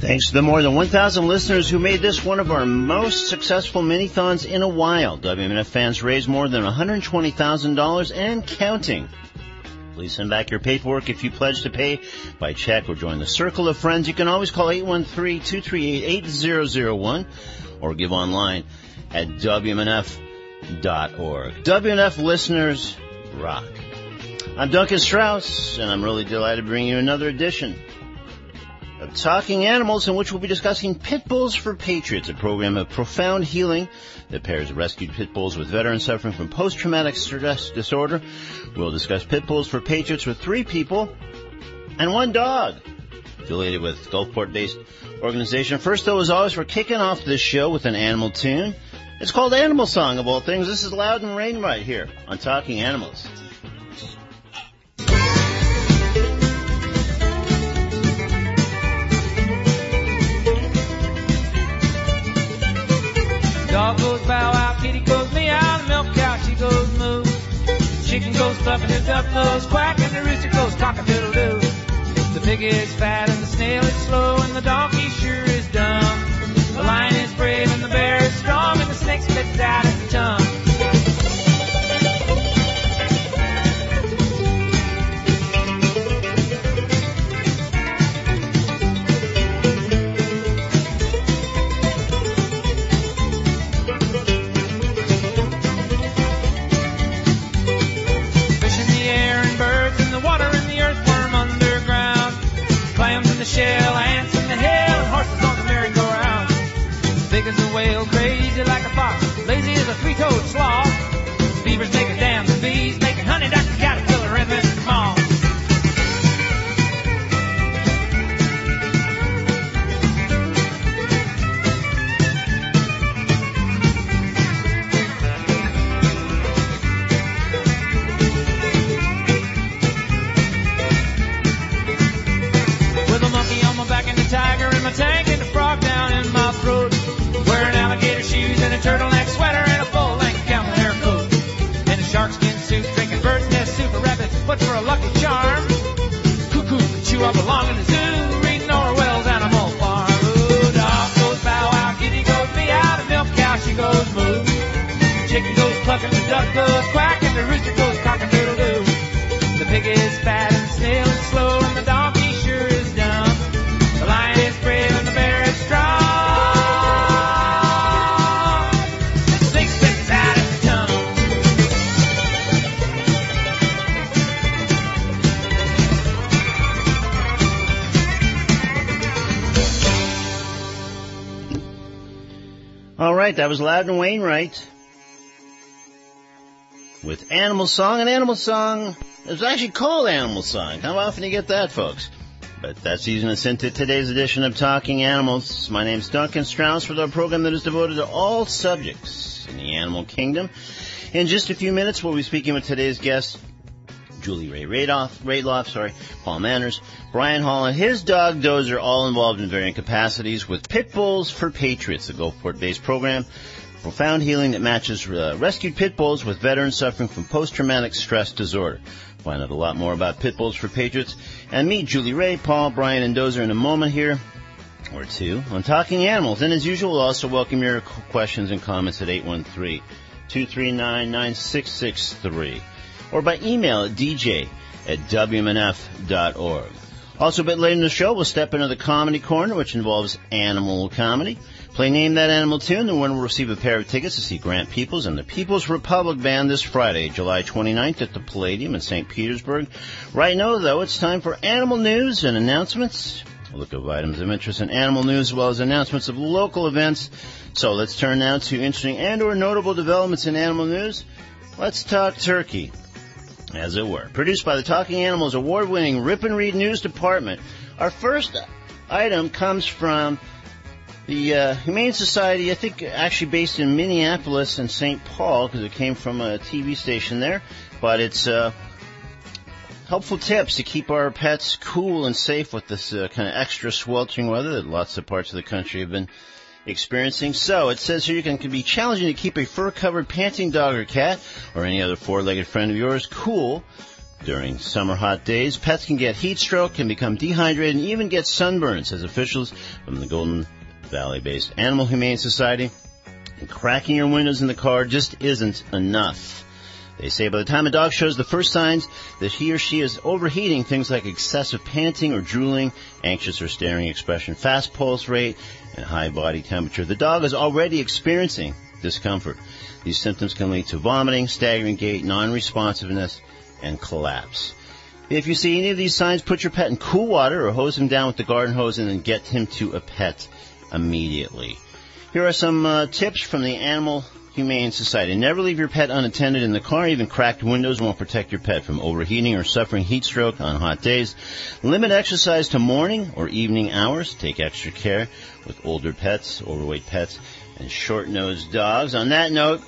Thanks to the more than 1,000 listeners who made this one of our most successful mini-thons in a while, WMNF fans raised more than $120,000 and counting. Please send back your paperwork if you pledge to pay by check or join the circle of friends. You can always call 813-238-8001 or give online at WMNF.org. WMNF listeners rock. I'm Duncan Strauss, and I'm really delighted to bring you another edition of Talking Animals, in which we'll be discussing Pit Bulls for Patriots, a program of profound healing that pairs rescued pit bulls with veterans suffering from post-traumatic stress disorder. We'll discuss Pit Bulls for Patriots with 3 people and 1 dog, affiliated with Gulfport-based organization. First, though, as always, we're kicking off this show with an animal tune. It's called Animal Song, of all things. This is Loudon Wainwright here on Talking Animals. Dog goes bow wow, kitty goes meow, the milk cow, she goes moo. Chicken goes clucking, the duck goes quack, and the rooster goes cock-a-doodle-doo. The pig is fat, and the snail is slow, and the donkey sure is dumb. The lion is brave, and the bear is strong, and the snake spits out its tongue. Shell, ants in the hail, and horses on the merry-go-round. Big as a whale, crazy like a fox, lazy as a 3-toed sloth. Beavers making dams and bees, making honey, Dr. Caterpillar and Mr. Moth. Tiger in my tank and a frog down in my throat. Wearing alligator shoes and a turtleneck sweater and a full-length camel hair coat. And a sharkskin suit, drinking bird's nest soup, a rabbit foot for a lucky charm. Cuckoo, chew I belong in the zoo, reading Orwell's Animal Farm. Ooh, dog goes bow wow, kitty goes meow, the milk cow, she goes moo. Chicken goes clucking, the duck goes quack, and the rooster goes cock-a-doodle-doo. The pig is fat and the snail is slow, and the donkey sure is dumb. The lion is brave and the bear is strong. The snake spits out its tongue. All right, that was Loudon Wainwright with Animal Song. An Animal Song is actually called Animal Song. How often do you get that, folks? But that's easing us into today's edition of Talking Animals. My name's Duncan Strauss with our program that is devoted to all subjects in the animal kingdom. In just a few minutes, we'll be speaking with today's guests, Julie Ray Radloff, Paul Manners, Brian Hall, and his dog Dozer, all involved in varying capacities with Pit Bulls for Patriots, the Gulfport-based program. Profound healing that matches rescued pit bulls with veterans suffering from post-traumatic stress disorder. Find out a lot more about Pit Bulls for Patriots and meet Julie Ray, Paul, Brian, and Dozer in a moment here or two on Talking Animals. And as usual, we'll also welcome your questions and comments at 813-239-9663 or by email at dj@wmnf.org. Also, a bit later in the show, we'll step into the comedy corner, which involves animal comedy. Play Name That Animal Tune. The winner will receive a pair of tickets to see Grant Peoples and the People's Republic Band this Friday, July 29th at the Palladium in St. Petersburg. Right now, though, it's time for animal news and announcements. A look at items of interest in animal news as well as announcements of local events. So let's turn now to interesting and or notable developments in animal news. Let's talk turkey, as it were. Produced by the Talking Animals award-winning Rip and Read News Department. Our first item comes from the Humane Society, I think actually based in Minneapolis and St. Paul, because it came from a TV station there. But it's helpful tips to keep our pets cool and safe with this kind of extra sweltering weather that lots of parts of the country have been experiencing. So it says here it can be challenging to keep a fur-covered panting dog or cat or any other four-legged friend of yours cool During summer hot days, pets can get heat stroke, can become dehydrated, and even get sunburns, says officials from the Golden Valley-based Animal Humane Society. And cracking your windows in the car just isn't enough. They say by the time a dog shows the first signs that he or she is overheating, things like excessive panting or drooling, anxious or staring expression, fast pulse rate, and high body temperature, the dog is already experiencing discomfort. These symptoms can lead to vomiting, staggering gait, non-responsiveness, and collapse. If you see any of these signs, put your pet in cool water or hose him down with the garden hose and then get him to a pet immediately. Here are some tips from the Animal Humane Society. Never leave your pet unattended in the car. Even cracked windows won't protect your pet from overheating or suffering heat stroke on hot days. Limit exercise to morning or evening hours. Take extra care with older pets, overweight pets, and short-nosed dogs. On that note,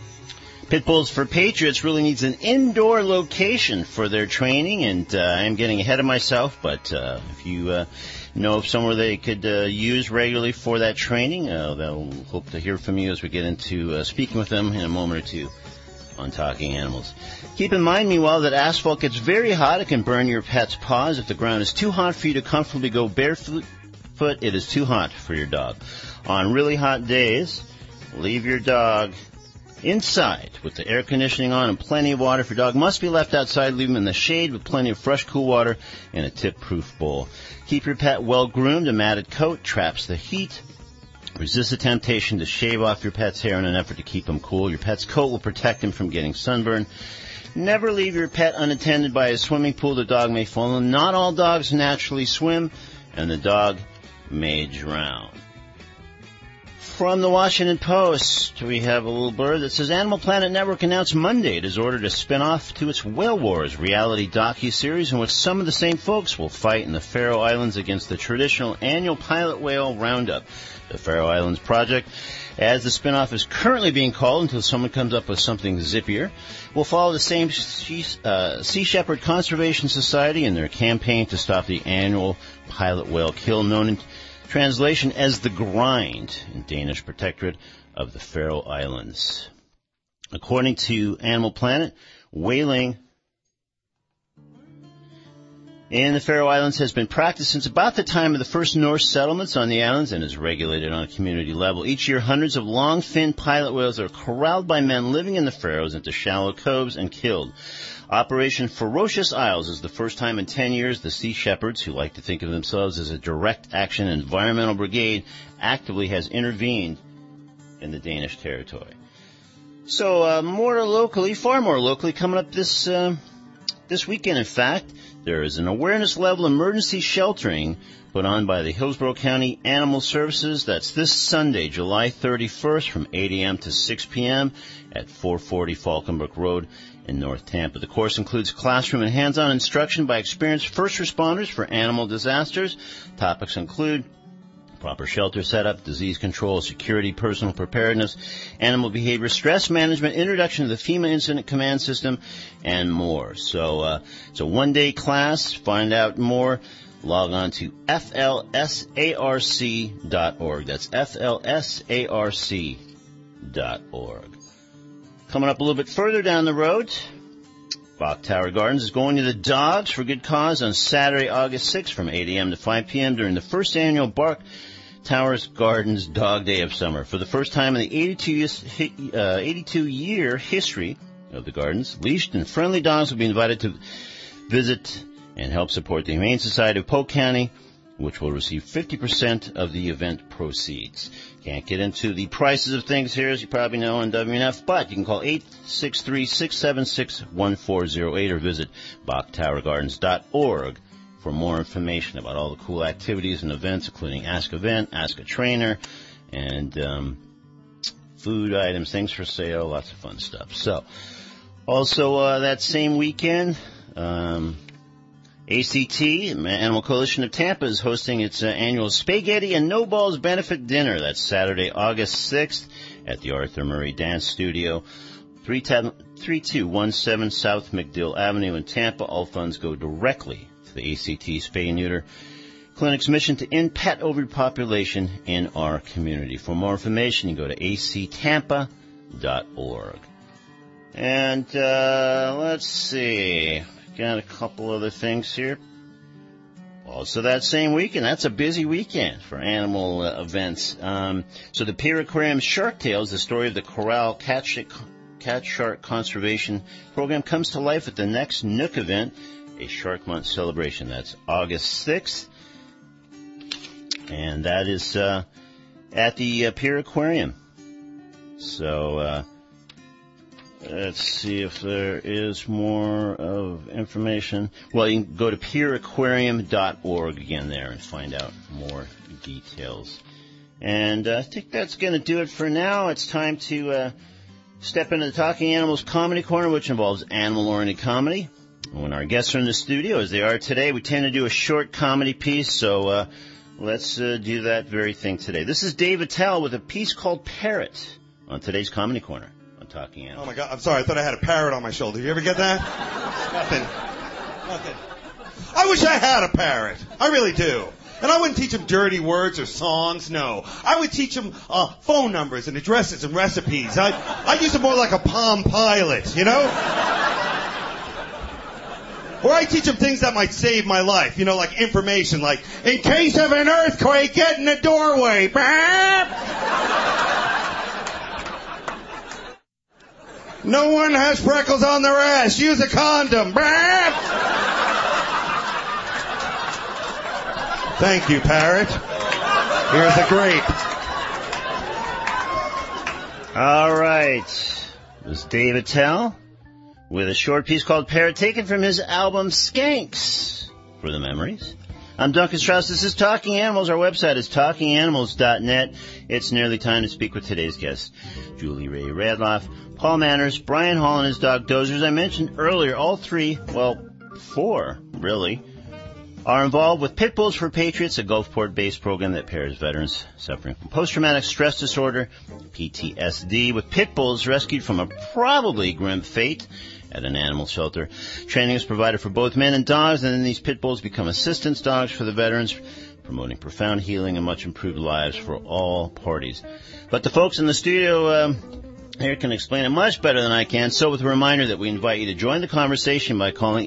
Pit Bulls for Patriots really needs an indoor location for their training, and I'm getting ahead of myself, but if you know of somewhere they could use regularly for that training, they'll hope to hear from you as we get into speaking with them in a moment or two on Talking Animals. Keep in mind, meanwhile, that asphalt gets very hot. It can burn your pet's paws. If the ground is too hot for you to comfortably go barefoot, it is too hot for your dog. On really hot days, leave your dog inside with the air conditioning on and plenty of water. If your dog must be left outside, leave him in the shade with plenty of fresh, cool water in a tip-proof bowl. Keep your pet well-groomed. A matted coat traps the heat. Resist the temptation to shave off your pet's hair in an effort to keep him cool. Your pet's coat will protect him from getting sunburn. Never leave your pet unattended by a swimming pool. The dog may fall in. Not all dogs naturally swim, and the dog may drown. From the Washington Post, we have a little blurb that says Animal Planet Network announced Monday it has ordered a spin-off to its Whale Wars reality docuseries in which some of the same folks will fight in the Faroe Islands against the traditional annual pilot whale roundup. The Faroe Islands Project, as the spin-off is currently being called until someone comes up with something zippier, will follow the same Sea Shepherd Conservation Society in their campaign to stop the annual pilot whale kill, known in translation as the Grind in Danish Protectorate of the Faroe Islands. According to Animal Planet, whaling in the Faroe Islands has been practiced since about the time of the first Norse settlements on the islands and is regulated on a community level. Each year, hundreds of long-finned pilot whales are corralled by men living in the Faroes into shallow coves and killed. Operation Ferocious Isles is the first time in 10 years the Sea Shepherds, who like to think of themselves as a direct action environmental brigade, actively has intervened in the Danish territory. So far more locally, coming up this weekend, in fact, there is an awareness level emergency sheltering put on by the Hillsborough County Animal Services. That's this Sunday, July 31st from 8 a.m. to 6 p.m. at 440 Falkenbrook Road in North Tampa. The course includes classroom and hands-on instruction by experienced first responders for animal disasters. Topics include proper shelter setup, disease control, security, personal preparedness, animal behavior, stress management, introduction to the FEMA Incident Command System, and more. So it's a one-day class. Find out more. Log on to flsarc.org. That's flsarc.org. Coming up a little bit further down the road, Bach Tower Gardens is going to the dogs for good cause on Saturday, August 6th from 8 a.m. to 5 p.m. during the first annual Bach Towers Gardens Dog Day of Summer. For the first time in the 82-year history of the gardens, leashed and friendly dogs will be invited to visit and help support the Humane Society of Polk County, which will receive 50% of the event proceeds. Can't get into the prices of things here, as you probably know, on WNF, but you can call 863-676-1408 or visit BachTowerGardens.org for more information about all the cool activities and events, including Ask Event, Ask a Trainer, and food items, things for sale, lots of fun stuff. So, also that same weekend, ACT, Animal Coalition of Tampa, is hosting its annual Spaghetti and No Balls Benefit Dinner. That's Saturday, August 6th at the Arthur Murray Dance Studio, 3217 South McDill Avenue in Tampa. All funds go directly to the ACT Spay and Neuter Clinic's mission to end pet overpopulation in our community. For more information, you go to actampa.org. And let's see. Got a couple other things here. Also that same weekend, that's a busy weekend for animal events. So the Pier Aquarium Shark Tales, the story of the Coral Cat Shark Conservation Program, comes to life at the next Nook event, a Shark Month celebration. That's August 6th. And that is at the Pier Aquarium. So let's see if there is more of information. Well, you can go to pieraquarium.org again there and find out more details. And I think that's going to do it for now. It's time to step into the Talking Animals Comedy Corner, which involves animal-oriented comedy. When our guests are in the studio, as they are today, we tend to do a short comedy piece, so let's do that very thing today. This is Dave Attell with a piece called Parrot on today's Comedy Corner. Talking animals. Oh my God, I'm sorry, I thought I had a parrot on my shoulder. You ever get that? Nothing. I wish I had a parrot. I really do. And I wouldn't teach him dirty words or songs, no. I would teach him phone numbers and addresses and recipes. I'd use him more like a Palm Pilot, you know? Or I teach him things that might save my life, you know, like information, like, in case of an earthquake, get in the doorway. No one has freckles on their ass. Use a condom. Thank you, parrot. Here's a grape. All right. It was Dave Attell with a short piece called Parrot, taken from his album Skanks for the Memories. I'm Duncan Strauss. This is Talking Animals. Our website is talkinganimals.net. It's nearly time to speak with today's guests, Julie Ray Radloff, Paul Manners, Brian Hall, and his dog Dozer. As I mentioned earlier, all three, well, four, really, are involved with Pit Bulls for Patriots, a Gulfport-based program that pairs veterans suffering from post-traumatic stress disorder, PTSD, with pit bulls rescued from a probably grim fate at an animal shelter. Training is provided for both men and dogs, and then these pit bulls become assistance dogs for the veterans, promoting profound healing and much improved lives for all parties. But the folks in the studio here can explain it much better than I can. So with a reminder that we invite you to join the conversation by calling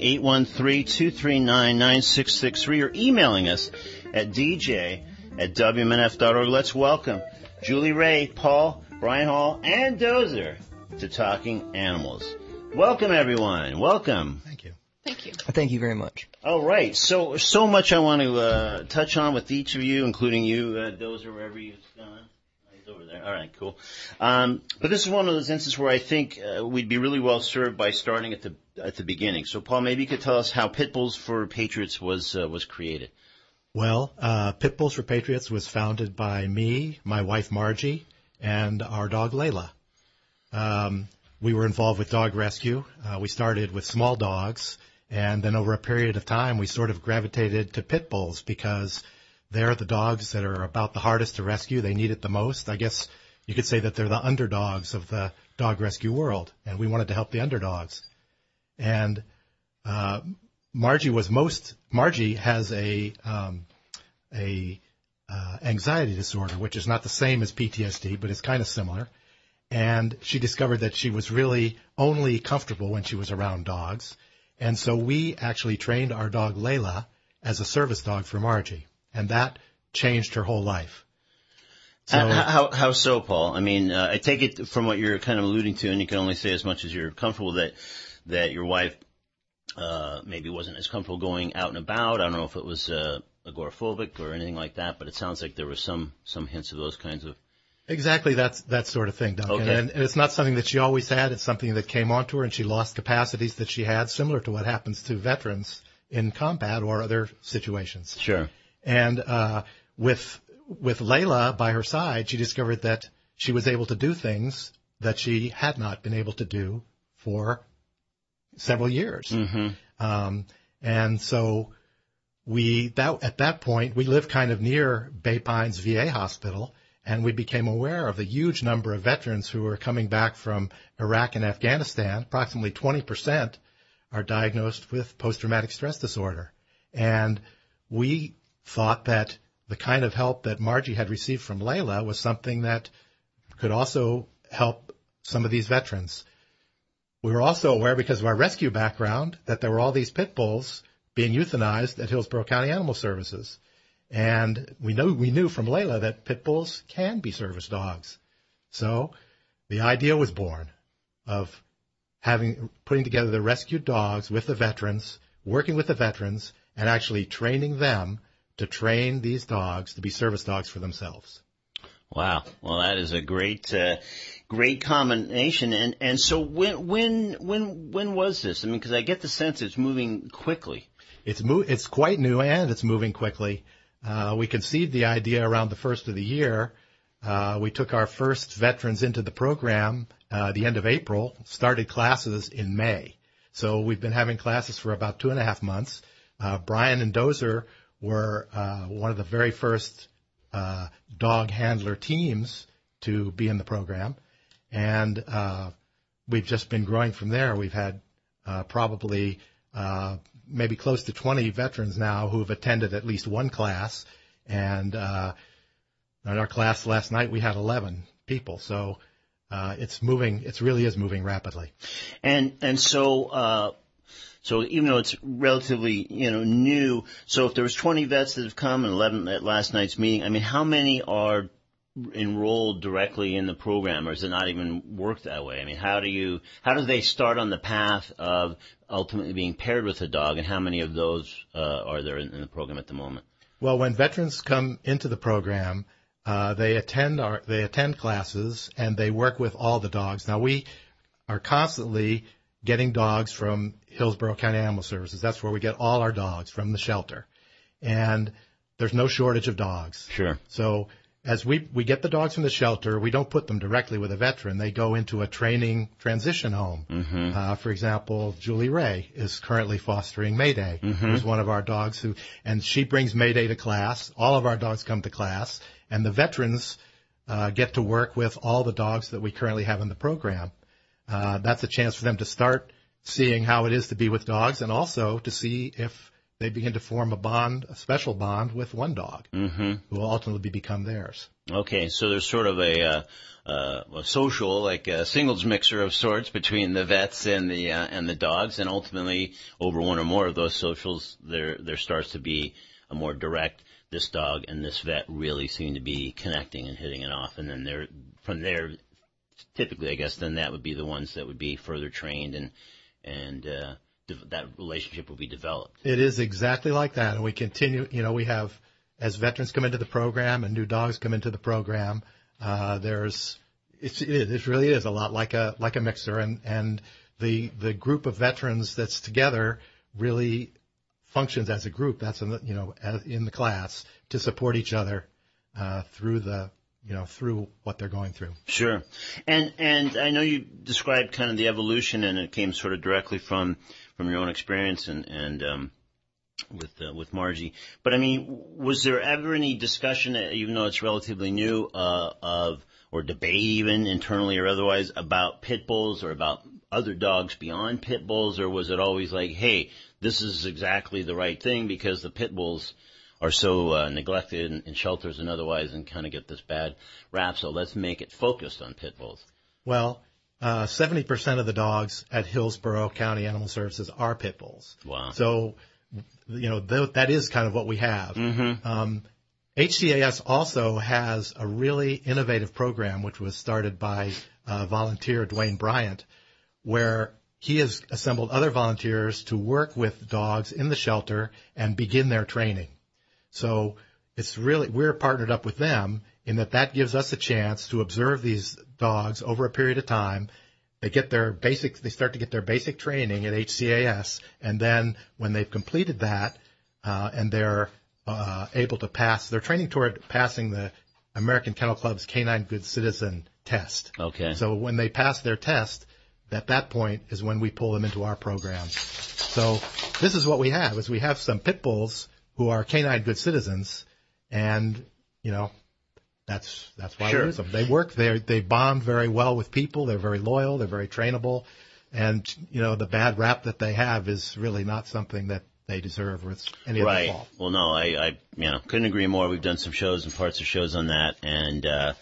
813-239-9663 or emailing us at dj@wmnf.org. Let's welcome Julie Ray, Paul, Brian Hall, and Dozer to Talking Animals. Welcome, everyone. Welcome. Thank you. Thank you. Thank you very much. All right. So much I want to touch on with each of you, including you, Dozer, wherever you've gone. Over there. All right, cool. But this is one of those instances where I think we'd be really well served by starting at the beginning. So, Paul, maybe you could tell us how Pit Bulls for Patriots was created. Well, Pit Bulls for Patriots was founded by me, my wife Margie, and our dog Layla. We were involved with dog rescue. We started with small dogs, and then over a period of time, we sort of gravitated to Pit Bulls because they're the dogs that are about the hardest to rescue. They need it the most. I guess you could say that they're the underdogs of the dog rescue world, and we wanted to help the underdogs. And Margie has a anxiety disorder, which is not the same as PTSD, but it's kind of similar. And she discovered that she was really only comfortable when she was around dogs. And so we actually trained our dog Layla as a service dog for Margie. And that changed her whole life. So, how so, Paul? I mean, I take it from what you're kind of alluding to, and you can only say as much as you're comfortable, that your wife maybe wasn't as comfortable going out and about. I don't know if it was agoraphobic or anything like that, but it sounds like there were some hints of those kinds of... Exactly, that sort of thing, Duncan. Okay. And it's not something that she always had. It's something that came onto her, and she lost capacities that she had, similar to what happens to veterans in combat or other situations. Sure. And with Layla by her side, she discovered that she was able to do things that she had not been able to do for several years. Mm-hmm. And so at that point, we lived kind of near Bay Pines VA Hospital, and we became aware of the huge number of veterans who were coming back from Iraq and Afghanistan. Approximately 20% are diagnosed with post-traumatic stress disorder. And we thought that the kind of help that Margie had received from Layla was something that could also help some of these veterans. we were also aware, because of our rescue background, that there were all these pit bulls being euthanized at Hillsborough County Animal Services. And we knew from Layla that pit bulls can be service dogs. So the idea was born of putting together the rescued dogs with the veterans, working with the veterans, and actually training them to train these dogs to be service dogs for themselves. Wow. Well, that is a great combination. And so when was this? I mean, because I get the sense it's moving quickly. It's quite new, and it's moving quickly. We conceived the idea around the first of the year. We took our first veterans into the program the end of April, started classes in May. So we've been having classes for about 2.5 months. Brian and Dozer were one of the very first dog handler teams to be in the program. And we've just been growing from there. We've had probably maybe close to 20 veterans now who have attended at least one class. And in our class last night, we had 11 people. So it's moving. It really is moving rapidly. And so even though it's relatively, new, so if there was 20 vets that have come and 11 at last night's meeting, I mean, how many are enrolled directly in the program, or does it not even work that way? I mean, how do they start on the path of ultimately being paired with a dog, and how many of those are there in the program at the moment? Well, when veterans come into the program, they attend classes and they work with all the dogs. Now, we are constantly getting dogs from Hillsborough County Animal Services. That's where we get all our dogs from the shelter, and there's no shortage of dogs. Sure. So as we get the dogs from the shelter, we don't put them directly with a veteran. They go into a training transition home. Mm-hmm. For example, Julie Ray is currently fostering Mayday, mm-hmm. who's one of our dogs and she brings Mayday to class. All of our dogs come to class, and the veterans get to work with all the dogs that we currently have in the program. That's a chance for them to start seeing how it is to be with dogs, and also to see if they begin to form a special bond with one dog, mm-hmm. who will ultimately become theirs. Okay, so there's sort of a social, like a singles mixer of sorts between the vets and the dogs, and ultimately over one or more of those socials, there starts to be a more direct. This dog and this vet really seem to be connecting and hitting it off, and then from there, typically, I guess, then that would be the ones that would be further trained and that relationship will be developed. It is exactly like that. And we continue, we have, as veterans come into the program and new dogs come into the program, it really is a lot like a mixer, and the group of veterans that's together really functions as a group. That's in the class to support each other, through what they're going through. Sure. And I know you described kind of the evolution, and it came sort of directly from your own experience and with Margie. But I mean, was there ever any discussion, even though it's relatively new, or debate even internally or otherwise, about pit bulls or about other dogs beyond pit bulls, or was it always like, hey, this is exactly the right thing because the pit bulls are so neglected in shelters and otherwise, and kind of get this bad rap, so let's make it focused on pit bulls? Well, 70% of the dogs at Hillsborough County Animal Services are pit bulls. Wow. So, that is kind of what we have. Mm-hmm. HCAS also has a really innovative program, which was started by volunteer Dwayne Bryant, where he has assembled other volunteers to work with dogs in the shelter and begin their training. So we're partnered up with them in that gives us a chance to observe these dogs over a period of time. They start to get their basic training at HCAS, and then when they've completed that, and they're able to pass, they're training toward passing the American Kennel Club's Canine Good Citizen test. Okay. So when they pass their test, at that point is when we pull them into our program. So this is what we have, is we have some pit bulls who are Canine Good Citizens, and, that's why sure. we use them. They work, they bond very well with people, they're very loyal, they're very trainable, and, the bad rap that they have is really not something that they deserve, or it's any of their fault. Well, no, I couldn't agree more. We've done some shows and parts of shows on that, and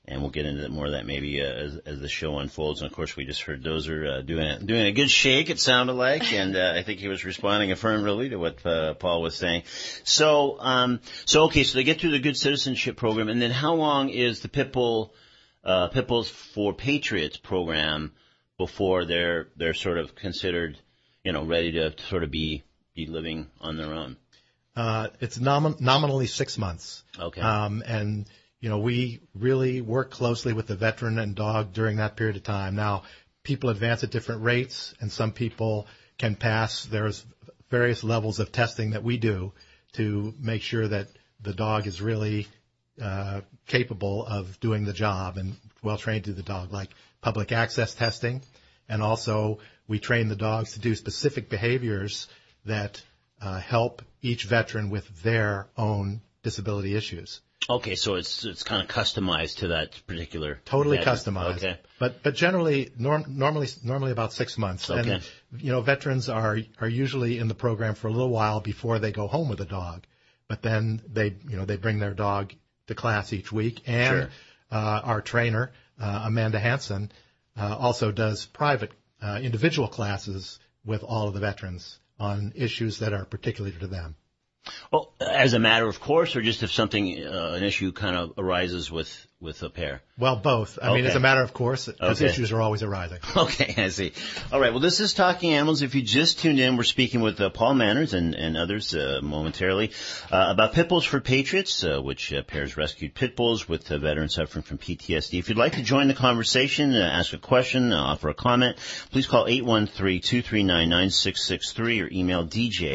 And we'll get into more of that maybe as the show unfolds. And of course, we just heard Dozer doing a good shake. It sounded like, and I think he was responding affirmatively to what Paul was saying. So okay, so they get through the Good Citizenship program, and then how long is the Pitbulls for Patriots program before they're sort of considered, ready to sort of be living on their own? It's nominally 6 months. Okay. And we really work closely with the veteran and dog during that period of time. Now, people advance at different rates, and some people can pass. There's various levels of testing that we do to make sure that the dog is really capable of doing the job and well trained to do the dog, like public access testing. And also, we train the dogs to do specific behaviors that help each veteran with their own disability issues. Okay, so it's kind of customized to that particular. Totally veteran. customized. Okay. But generally, normally about 6 months. Okay. And veterans are usually in the program for a little while before they go home with a dog. But then they bring their dog to class each week, and Sure. Our trainer Amanda Hansen also does private individual classes with all of the veterans on issues that are particular to them. Well, as a matter of course, or just if something, an issue kind of arises with a pair? Well, both. I mean, Okay. as a matter of course, because Okay. issues are always arising. Okay, I see. All right, well, this is Talking Animals. If you just tuned in, we're speaking with Paul Manners and others momentarily about Pitbulls for Patriots, which pairs rescued pit bulls with veterans suffering from PTSD. If you'd like to join the conversation, ask a question, offer a comment, please call 813-239-9663 or email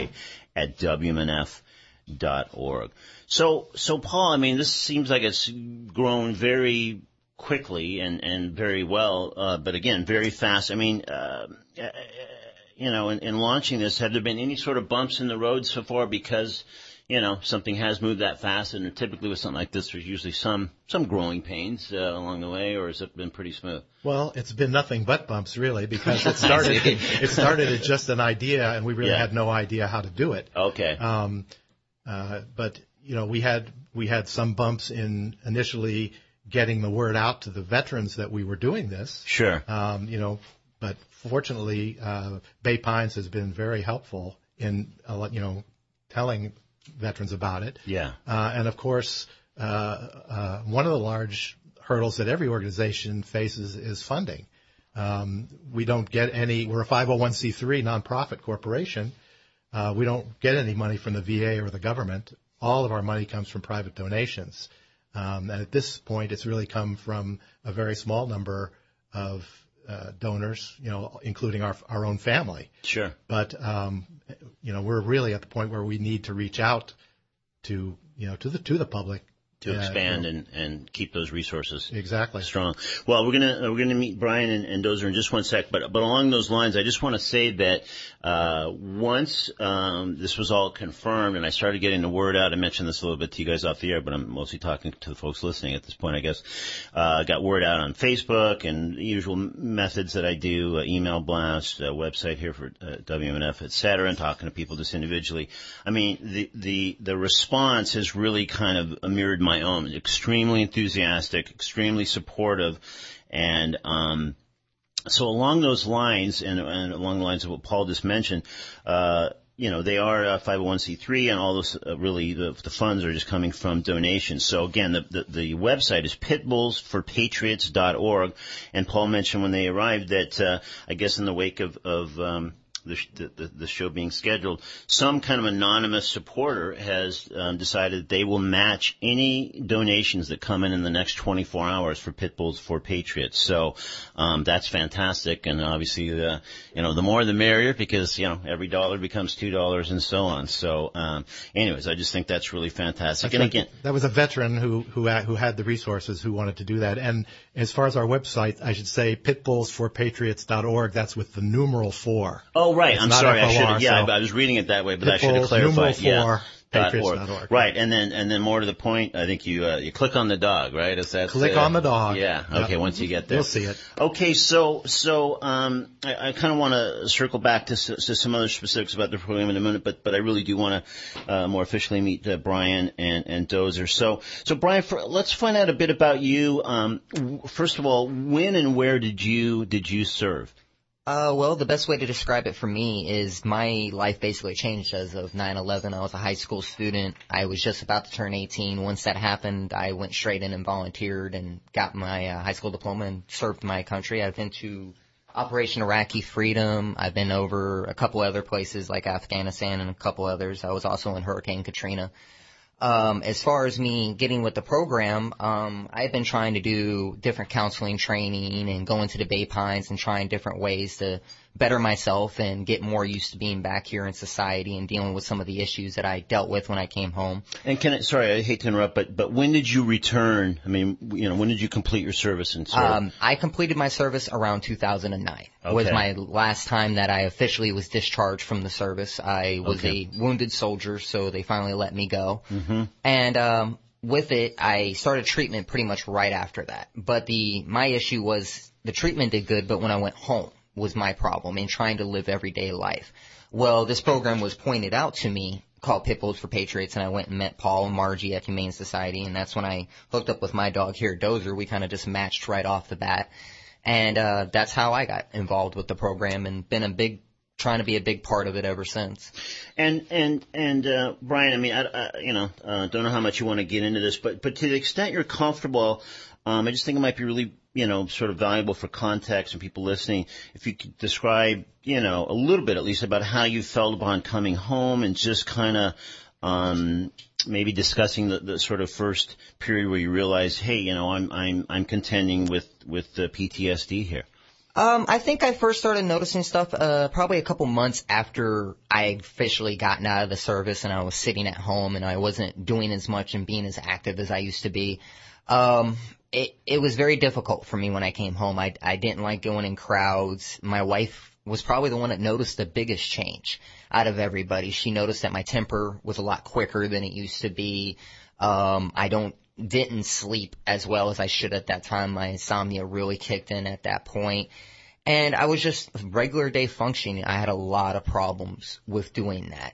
dj@wmnf.org. So Paul, I mean, this seems like it's grown very quickly and very well, but again, very fast. I mean, in launching this, have there been any sort of bumps in the road so far because, something has moved that fast, and typically with something like this, there's usually some growing pains along the way, or has it been pretty smooth? Well, it's been nothing but bumps, really, because it started as just an idea, and we really had no idea how to do it. Okay. But we had some bumps in initially getting the word out to the veterans that we were doing this. Sure. But fortunately, Bay Pines has been very helpful in telling veterans about it. Yeah. And of course, one of the large hurdles that every organization faces is funding. We don't get any. We're a 501c3 nonprofit corporation. We don't get any money from the VA or the government. All of our money comes from private donations. And at this point, it's really come from a very small number of donors, including our own family. Sure. But, we're really at the point where we need to reach out to the public. To expand and keep those resources exactly strong. Well, we're gonna meet Brian and Dozer in just one sec, but along those lines, I just want to say that once this was all confirmed and I started getting the word out, I mentioned this a little bit to you guys off the air, but I'm mostly talking to the folks listening at this point, I guess. Got word out on Facebook and the usual methods that I do, email blast, website here for WMNF, et cetera, and talking to people just individually. I mean, the response has really kind of mirrored my own. Extremely enthusiastic, extremely supportive, and so along those lines, and along the lines of what Paul just mentioned, they are 501c3, and all those really the funds are just coming from donations. So again, the website is pitbullsforpatriots.org, and Paul mentioned when they arrived that I guess in the wake of the show being scheduled, some kind of anonymous supporter has decided they will match any donations that come in the next 24 hours for Pitbulls for Patriots. So that's fantastic, and obviously the more the merrier, because every dollar becomes $2 and so on. So anyways, I just think that's really fantastic. And again, that was a veteran who had the resources who wanted to do that. And as far as our website, I should say pitbullsforpatriots.org. That's with the numeral 4. Oh, right. It's I'm not sorry. I should. FOR, Yeah, so I was reading it that way, but I should have Pitbulls, clarified. numeral 4, .org. Patriots.org. Right, and then more to the point, I think you click on the dog, right? Is that Click on the dog. Yeah. Okay. Yep. Once you get there, You'll see it. Okay. So I kind of want to circle back to some other specifics about the program in a minute, but I really do want to more officially meet Brian and Dozer. So Brian, let's find out a bit about you. First of all, when and where did you serve? Well, the best way to describe it for me is my life basically changed as of 9/11. I was a high school student. I was just about to turn 18. Once that happened, I went straight in and volunteered and got my high school diploma and served my country. I've been to Operation Iraqi Freedom. I've been over a couple other places like Afghanistan and a couple others. I was also in Hurricane Katrina. As far as me getting with the program, I've been trying to do different counseling training and going to the Bay Pines and trying different ways to better myself and get more used to being back here in society and dealing with some of the issues that I dealt with when I came home. And sorry, I hate to interrupt, but when did you return? I mean, when did you complete your service and serve? I completed my service around 2009. Okay. Was my last time that I officially was discharged from the service. I was a wounded soldier, so they finally let me go. Mm-hmm. And with it, I started treatment pretty much right after that. But my issue was the treatment did good, but when I went home was my problem in trying to live everyday life. Well, this program was pointed out to me called Pitbulls for Patriots, and I went and met Paul and Margie at Humane Society, and that's when I hooked up with my dog here, Dozer. We kind of just matched right off the bat. And that's how I got involved with the program and been trying to be a big part of it ever since. And Brian, I mean, I don't know how much you want to get into this, but to the extent you're comfortable, I just think it might be really, sort of valuable for context and people listening if you could describe, a little bit at least about how you felt upon coming home and just kind of maybe discussing the sort of first period where you realize, hey, I'm contending with the PTSD here. I think I first started noticing stuff probably a couple months after I officially gotten out of the service and I was sitting at home and I wasn't doing as much and being as active as I used to be. It was very difficult for me when I came home. I didn't like going in crowds. My wife was probably the one that noticed the biggest change out of everybody. She noticed that my temper was a lot quicker than it used to be. I didn't sleep as well as I should at that time. My insomnia really kicked in at that point. And I was just regular day functioning. I had a lot of problems with doing that.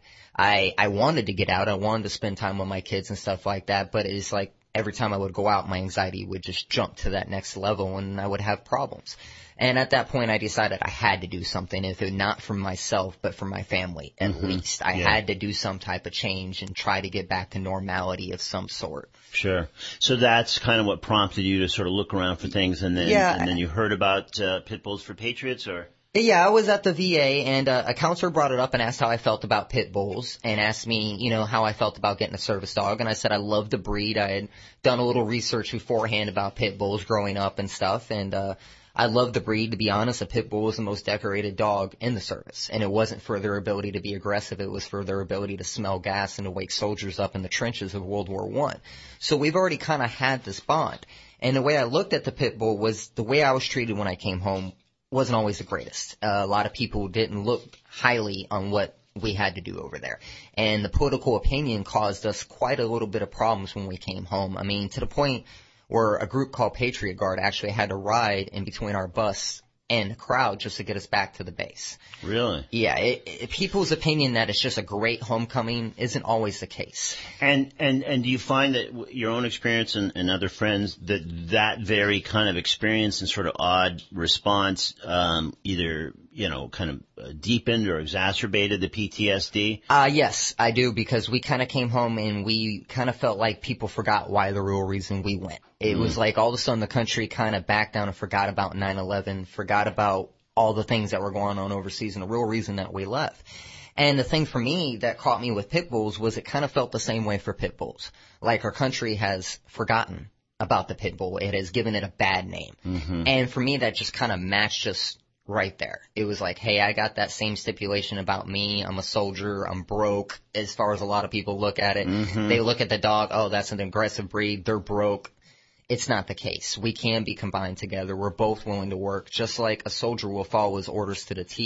I wanted to get out. I wanted to spend time with my kids and stuff like that, but it's like every time I would go out, my anxiety would just jump to that next level and I would have problems. And at that point, I decided I had to do something, if it not for myself, but for my family at least. I had to do some type of change and try to get back to normality of some sort. Sure. So that's kind of what prompted you to sort of look around for things, and then you heard about Pitbulls for Patriots, or? Yeah, I was at the VA, and a counselor brought it up and asked how I felt about pit bulls and asked me, how I felt about getting a service dog. And I said I loved the breed. I had done a little research beforehand about pit bulls growing up and stuff, and I loved the breed. To be honest, a pit bull was the most decorated dog in the service, and it wasn't for their ability to be aggressive. It was for their ability to smell gas and to wake soldiers up in the trenches of World War I. So we've already kind of had this bond. And the way I looked at the pit bull was the way I was treated when I came home wasn't always the greatest. A lot of people didn't look highly on what we had to do over there. And the political opinion caused us quite a little bit of problems when we came home. I mean, to the point where a group called Patriot Guard actually had to ride in between our bus and the crowd just to get us back to the base. Really? Yeah. People's opinion that it's just a great homecoming isn't always the case. And do you find that your own experience and other friends that very kind of experience and sort of odd response either kind of deepened or exacerbated the PTSD? Yes, I do, because we kind of came home and we kind of felt like people forgot why the real reason we went. It was like all of a sudden the country kind of backed down and forgot about 9/11, forgot about all the things that were going on overseas and the real reason that we left. And the thing for me that caught me with pit bulls was it kind of felt the same way for pit bulls. Like our country has forgotten about the pit bull. It has given it a bad name. Mm-hmm. And for me, that just kind of matched us right there. It was like, hey, I got that same stipulation about me. I'm a soldier. I'm broke, as far as a lot of people look at it. Mm-hmm. They look at the dog, oh, that's an aggressive breed. They're broke. It's not the case. We can be combined together. We're both willing to work. Just like a soldier will follow his orders to the T,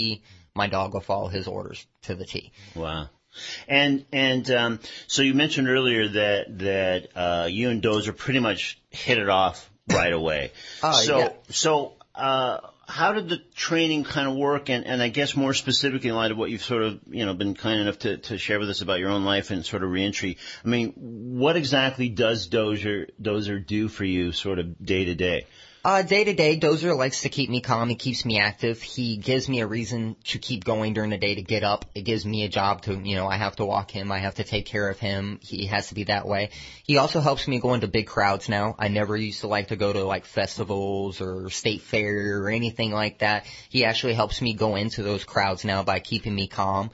my dog will follow his orders to the T. Wow. And so you mentioned earlier that you and Dozer pretty much hit it off right away. So how did the training kind of work? And I guess more specifically in light of what you've sort of, been kind enough to share with us about your own life and sort of reentry. I mean, what exactly does Dozer do for you sort of day to day? Day to day, Dozer likes to keep me calm. He keeps me active. He gives me a reason to keep going during the day, to get up. It gives me a job to, I have to walk him. I have to take care of him. He has to be that way. He also helps me go into big crowds now. I never used to like to go to like festivals or state fair or anything like that. He actually helps me go into those crowds now by keeping me calm.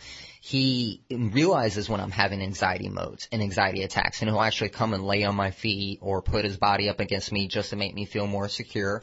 He realizes when I'm having anxiety modes and anxiety attacks, and he'll actually come and lay on my feet or put his body up against me just to make me feel more secure.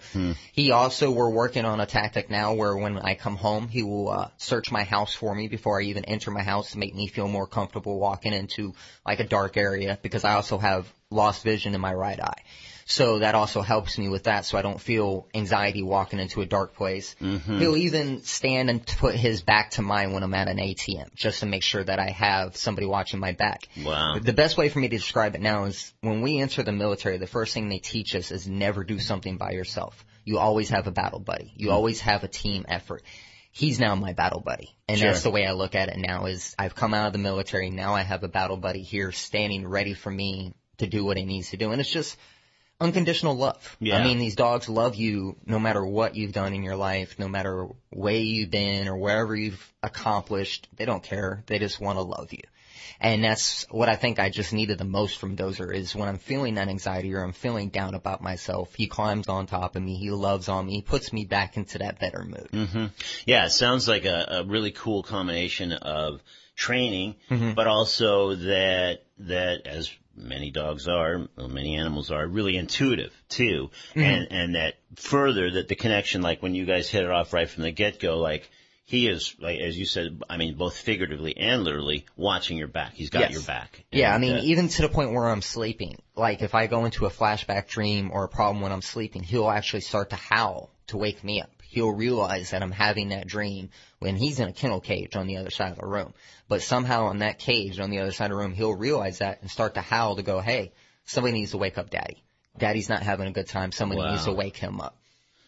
We're working on a tactic now where when I come home, he will search my house for me before I even enter my house to make me feel more comfortable walking into like a dark area, because I also have lost vision in my right eye. So that also helps me with that, so I don't feel anxiety walking into a dark place. He'll even stand and put his back to mine when I'm at an ATM, just to make sure that I have somebody watching my back. Wow. The best way for me to describe it now is when we enter the military, the first thing they teach us is never do something by yourself. You always have a battle buddy. You always have a team effort. He's now my battle buddy. And that's the way I look at it now is I've come out of the military. Now I have a battle buddy here standing ready for me to do what he needs to do. And it's just unconditional love. Yeah. I mean, these dogs love you no matter what you've done in your life, no matter where you've been or wherever you've accomplished. They don't care. They just want to love you. And that's what I think I just needed the most from Dozer is when I'm feeling that anxiety or I'm feeling down about myself, he climbs on top of me, he loves on me, he puts me back into that better mood. Yeah, it sounds like a really cool combination of training, but also that as many dogs are, many animals are, really intuitive too, and that further that the connection, like when you guys hit it off right from the get-go, like he is, like as you said, I mean both figuratively and literally watching your back. He's got your back. Yeah, and, I mean even to the point where I'm sleeping, like if I go into a flashback dream or a problem when I'm sleeping, he'll actually start to howl to wake me up. He'll realize that I'm having that dream when he's in a kennel cage on the other side of the room. But somehow on that cage on the other side of the room, he'll realize that and start to howl to go, hey, somebody needs to wake up Daddy. Daddy's not having a good time. Somebody needs to wake him up.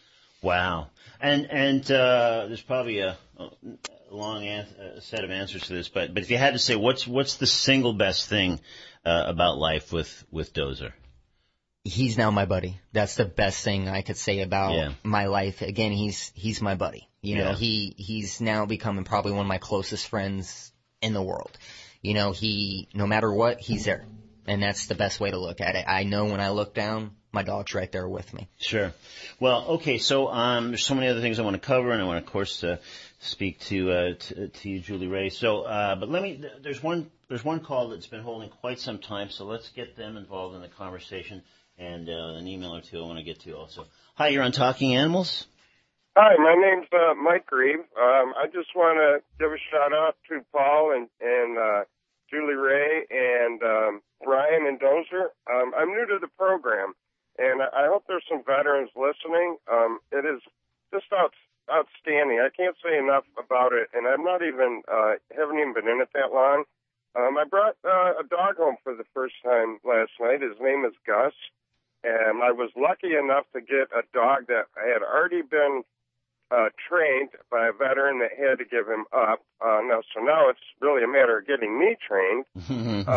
Wow. And there's probably a long set of answers to this, but if you had to say what's the single best thing about life with Dozer? He's now my buddy. That's the best thing I could say about my life. Again, he's my buddy. You know, he's now becoming probably one of my closest friends in the world. You know, no matter what, he's there. And that's the best way to look at it. I know when I look down, my dog's right there with me. Sure. Well, okay, so there's so many other things I want to cover, and I want, of course, to speak to you, Julie Ray. So, but there's one call that's been holding quite some time, so let's get them involved in the conversation. And an email or two I want to get to also. Hi, you're on Talking Animals. Hi, my name's Mike Grieve. I just want to give a shout out to Paul and Julie Ray and Ryan and Dozer. I'm new to the program, and I hope there's some veterans listening. It is just outstanding. I can't say enough about it, and I'm not even haven't even been in it that long. I brought a dog home for the first time last night. His name is Gus. And I was lucky enough to get a dog that had already been trained by a veteran that had to give him up. Now it's really a matter of getting me trained. And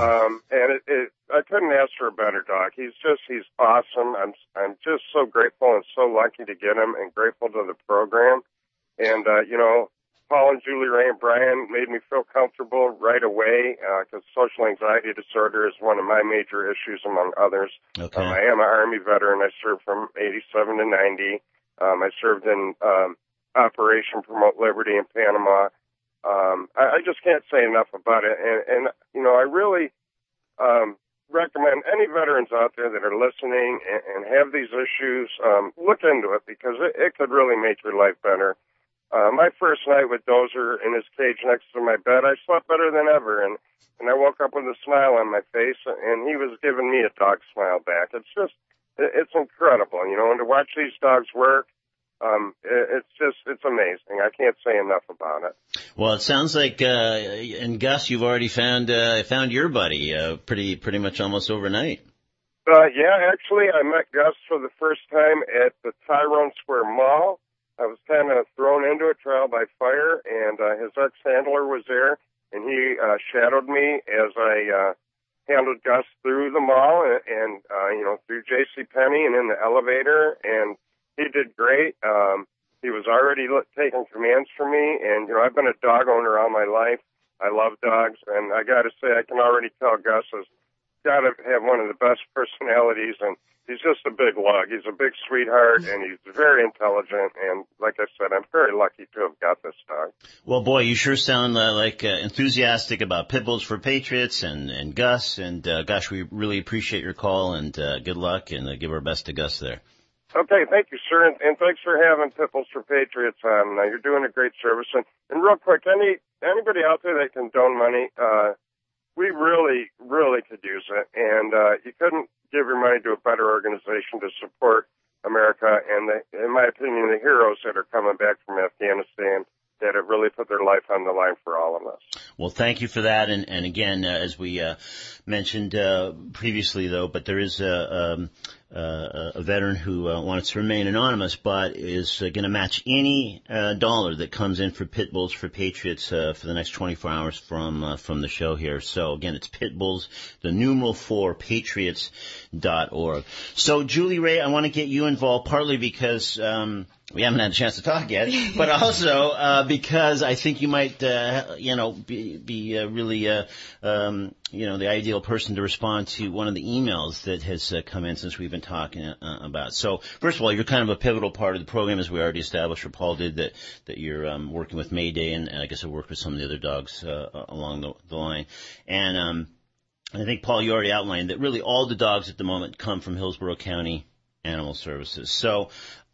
I couldn't ask for a better dog. He's awesome. I'm just so grateful and so lucky to get him and grateful to the program. And, Paul and Julie Ray and Brian made me feel comfortable right away because social anxiety disorder is one of my major issues, among others. Okay. I am an Army veteran. I served from 87 to 90. I served in Operation Promote Liberty in Panama. I just can't say enough about it. And I really recommend any veterans out there that are listening and have these issues, look into it because it could really make your life better. My first night with Dozer in his cage next to my bed, I slept better than ever, and I woke up with a smile on my face, and he was giving me a dog smile back. It's incredible, and to watch these dogs work, It's amazing. I can't say enough about it. Well, it sounds like, and Gus, you've already found your buddy, pretty much almost overnight. Yeah, actually, I met Gus for the first time at the Tyrone Square Mall. I was kind of thrown into it, trial by fire, and his ex-handler was there, and he shadowed me as I handled Gus through the mall and through JCPenney and in the elevator, and he did great. He was already taking commands from me, and, I've been a dog owner all my life. I love dogs, and I got to say, I can already tell Gus has got to have one of the best personalities, and he's just a big lug. He's a big sweetheart, and he's very intelligent, and like I said, I'm very lucky to have got this dog. Well, boy, you sure sound enthusiastic about Pit Bulls for Patriots and Gus, and gosh, we really appreciate your call, and good luck, and give our best to Gus there. Okay, thank you, sir, and thanks for having Pit Bulls for Patriots on. You're doing a great service. And real quick, anybody out there that can donate money, we really, really could use it. And you couldn't give your money to a better organization to support America and, in my opinion, the heroes that are coming back from Afghanistan that have really put their life on the line for all of us. Well, thank you for that. And again, as we mentioned previously, though, but there is a veteran who wants to remain anonymous, but is going to match any dollar that comes in for Pit Bulls for Patriots for the next 24 hours from the show here. So again, it's Pit Bulls, the numeral 4, patriots.org. So Julie Ray, I want to get you involved partly because we haven't had a chance to talk yet, but also because I think you might, be really, the ideal person to respond to one of the emails that has come in since we've been talking about. So, first of all, you're kind of a pivotal part of the program, as we already established, or Paul did, that you're working with Mayday, and I guess I worked with some of the other dogs along the line. And I think, Paul, you already outlined that really all the dogs at the moment come from Hillsborough County Animal Services. So,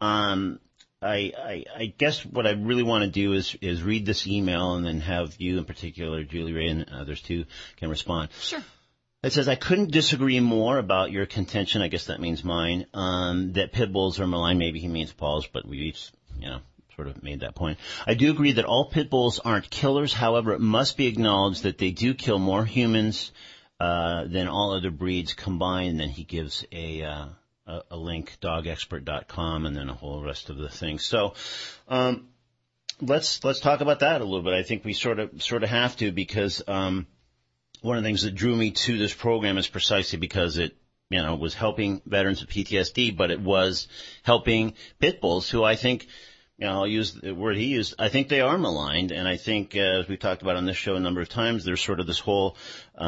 I guess what I really want to do is read this email and then have you in particular, Julie Ray, and others too, can respond. Sure. It says, I couldn't disagree more about your contention, I guess that means mine, that Pit Bulls are malign. Maybe he means Paul's, but we each, sort of made that point. I do agree that all Pit Bulls aren't killers. However, it must be acknowledged that they do kill more humans than all other breeds combined. And then he gives a link, dogexpert.com, and then a whole rest of the things. So, let's talk about that a little bit. I think we sort of have to, because, one of the things that drew me to this program is precisely because it, was helping veterans with PTSD, but it was helping Pit Bulls who I think, I'll use the word he used, I think they are maligned. And I think, as we've talked about on this show a number of times, there's sort of this whole,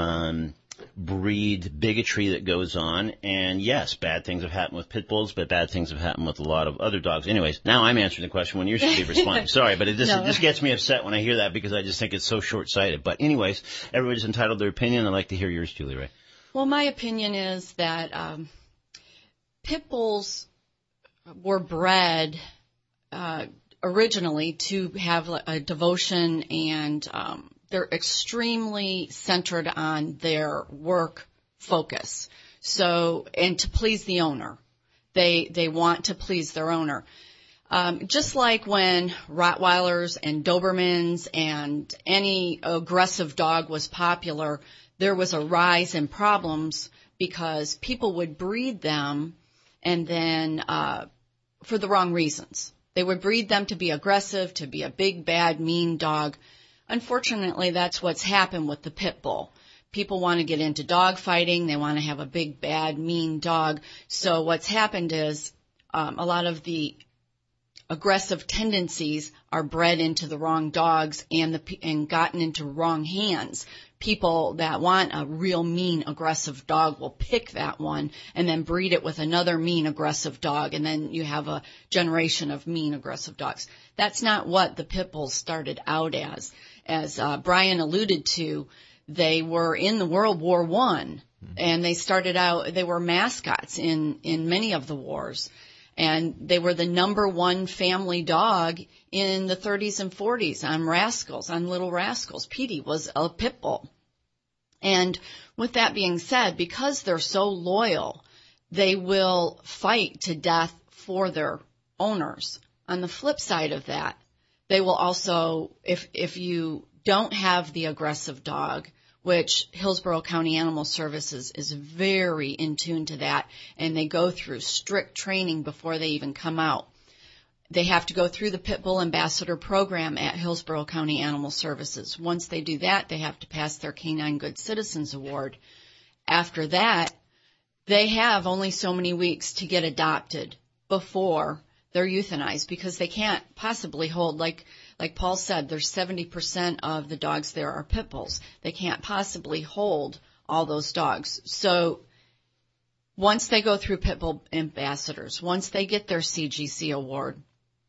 breed bigotry that goes on, and yes, bad things have happened with Pit Bulls, but bad things have happened with a lot of other dogs. Anyways, now I'm answering the question when you're supposed to be responding. Sorry, but it just gets me upset when I hear that, because I just think it's so short-sighted. But anyways, everybody's entitled to their opinion. I'd like to hear yours, Julie Ray. Well, my opinion is that Pit Bulls were bred originally to have a devotion, and they're extremely centered on their work focus. So, and to please the owner. They want to please their owner. Just like when Rottweilers and Dobermans and any aggressive dog was popular, there was a rise in problems because people would breed them and then for the wrong reasons. They would breed them to be aggressive, to be a big, bad, mean dog. Unfortunately, that's what's happened with the Pit Bull. People want to get into dog fighting. They want to have a big, bad, mean dog. So what's happened is a lot of the aggressive tendencies are bred into the wrong dogs and gotten into wrong hands. People that want a real mean, aggressive dog will pick that one and then breed it with another mean, aggressive dog, and then you have a generation of mean, aggressive dogs. That's not what the Pit Bulls started out as. As Brian alluded to, they were in the World War I, and they started out, they were mascots in many of the wars. And they were the number one family dog in the 30s and 40s on Little Rascals. Petey was a Pit Bull. And with that being said, because they're so loyal, they will fight to death for their owners. On the flip side of that, they will also, if you don't have the aggressive dog, which Hillsborough County Animal Services is very in tune to that, and they go through strict training before they even come out. They have to go through the Pit Bull Ambassador program at Hillsborough County Animal Services. Once they do that, they have to pass their Canine Good Citizens Award. After that, they have only so many weeks to get adopted before they're euthanized, because they can't possibly hold, like Paul said, there's 70% of the dogs there are pit bulls. They can't possibly hold all those dogs. So once they go through Pit Bull Ambassadors, once they get their CGC award,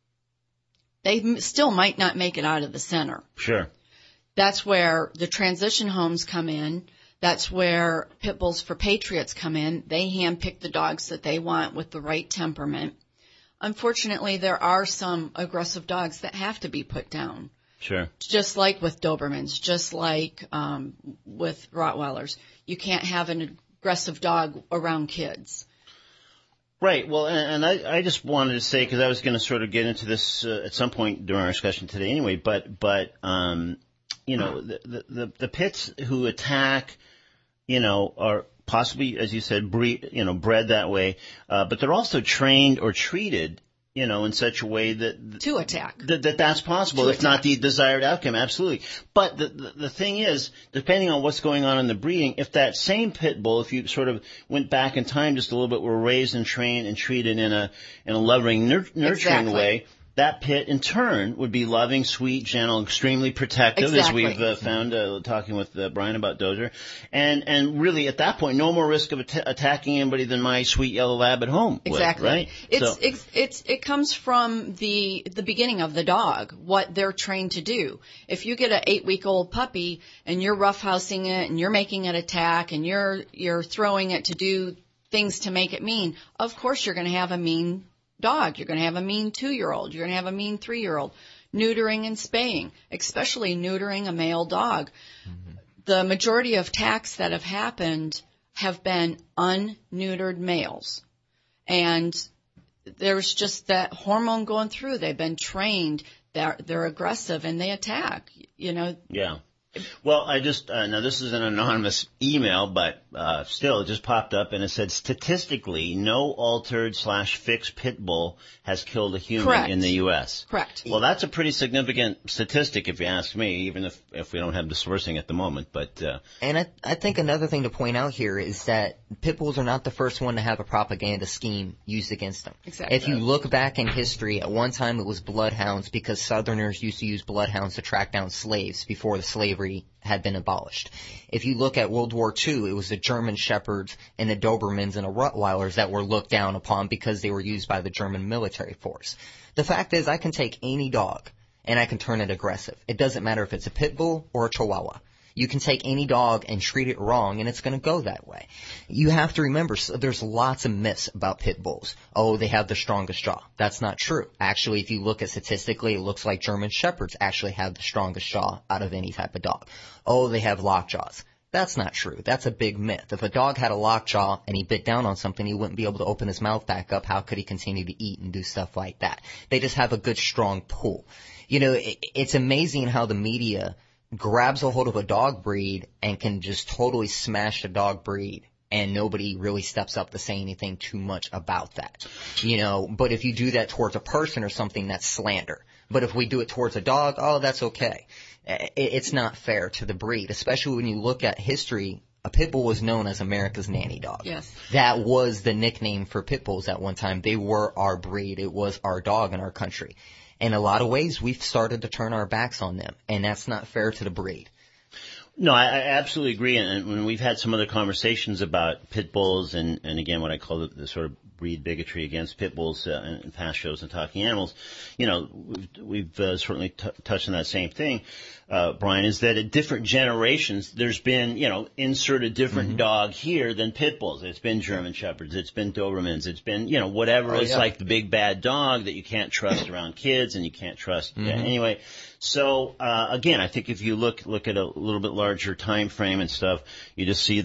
they still might not make it out of the center. Sure. That's where the transition homes come in. That's where Pit Bulls for Patriots come in. They handpick the dogs that they want with the right temperament. Unfortunately, there are some aggressive dogs that have to be put down. Sure. Just like with Dobermans, just like with Rottweilers. You can't have an aggressive dog around kids. Right. Well, and I just wanted to say, because I was going to sort of get into this at some point during our discussion today anyway, but you know, the pits who attack, you know, are possibly, as you said, bred that way, but they're also trained or treated, you know, in such a way that to attack. That's possible, if not the desired outcome, absolutely. But the thing is, depending on what's going on in the breeding, if that same pit bull, if you sort of went back in time just a little bit, were raised and trained and treated in a loving, nurturing way, that pit in turn would be loving, sweet, gentle, extremely protective, as we've found talking with Brian about Dozer, and really at that point, no more risk of attacking anybody than my sweet yellow lab at home. Exactly. Would, right? It comes from the beginning of the dog, what they're trained to do. If you get an 8-week-old puppy and you're roughhousing it and you're making it attack and you're throwing it to do things to make it mean, of course you're going to have a mean dog. You're going to have a mean 2-year-old. You're going to have a mean 3-year-old. Neutering and spaying, especially neutering a male dog. Mm-hmm. The majority of attacks that have happened have been unneutered males. And there's just that hormone going through. They've been trained. They're aggressive and they attack, you know. Yeah. Well, I just, now this is an anonymous email, but still it just popped up and it said statistically no altered/fixed pit bull has killed a human in the U.S. Correct. Well, that's a pretty significant statistic if you ask me, even if we don't have the sourcing at the moment. But And I think another thing to point out here is that pit bulls are not the first one to have a propaganda scheme used against them. Exactly. If you look back in history, at one time it was bloodhounds because Southerners used to use bloodhounds to track down slaves before the slavery had been abolished. If you look at World War II, it was the German Shepherds and the Dobermans and the Rottweilers that were looked down upon because they were used by the German military force. The fact is, I can take any dog and I can turn it aggressive. It doesn't matter if it's a pit bull or a chihuahua. You can take any dog and treat it wrong, and it's going to go that way. You have to remember, there's lots of myths about pit bulls. Oh, they have the strongest jaw. That's not true. Actually, if you look at statistically, it looks like German Shepherds actually have the strongest jaw out of any type of dog. Oh, they have lock jaws. That's not true. That's a big myth. If a dog had a lock jaw and he bit down on something, he wouldn't be able to open his mouth back up. How could he continue to eat and do stuff like that? They just have a good, strong pull. You know, it's amazing how the media grabs a hold of a dog breed and can just totally smash the dog breed, and nobody really steps up to say anything too much about that. You know, but if you do that towards a person or something, that's slander. But if we do it towards a dog, oh, that's okay. It's not fair to the breed, especially when you look at history. A pit bull was known as America's nanny dog. Yes. That was the nickname for pit bulls at one time. They were our breed. It was our dog in our country. In a lot of ways, we've started to turn our backs on them, and that's not fair to the breed. No, I absolutely agree. And when we've had some other conversations about pit bulls and again, what I call the sort of breed bigotry against pit bulls in past shows and Talking Animals, you know, we've certainly touched on that same thing, Brian, is that at different generations, there's been, you know, insert a different dog here than pit bulls. It's been German Shepherds, it's been Dobermans, it's been, you know, whatever is like the big bad dog that you can't trust around kids and you can't trust anyway. So, again, I think if you look at a little bit larger time frame and stuff, you just see that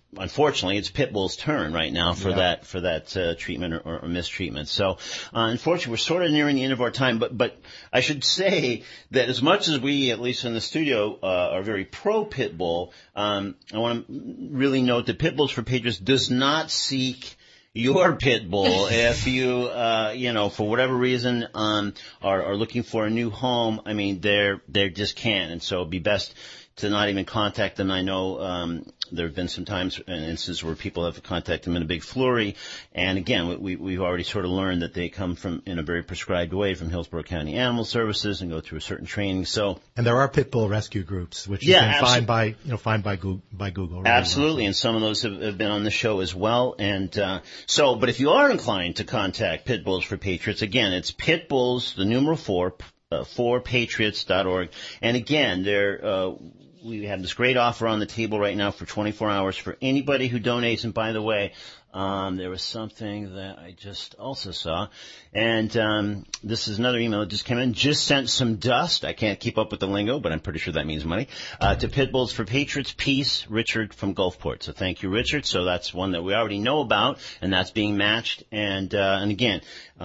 unfortunately, it's pit bull's turn right now for that treatment or mistreatment. So, unfortunately, we're sort of nearing the end of our time. But I should say that as much as we, at least in the studio, are very pro pit bull, I want to really note that Pit Bulls for Patriots does not seek your pit bull if you, for whatever reason, are looking for a new home. I mean, they just can't, and so it'd be best to not even contact them. I know there have been some times and instances where people have contacted them in a big flurry, and again, we've already sort of learned that they come from in a very prescribed way from Hillsborough County Animal Services and go through a certain training. So, and there are pit bull rescue groups which you can find by Google. Really absolutely, and some of those have been on the show as well. And but if you are inclined to contact Pit Bulls for Patriots, again, it's Pit Bulls, the numeral 4, forpatriots.org, and again, we have this great offer on the table right now for 24 hours for anybody who donates. And by the way, there was something that I just also saw, and this is another email that just came in. Just sent some dust. I can't keep up with the lingo, but I'm pretty sure that means money. To Pit Bulls for Patriots, peace, Richard from Gulfport. So thank you, Richard. So that's one that we already know about, and that's being matched. And again,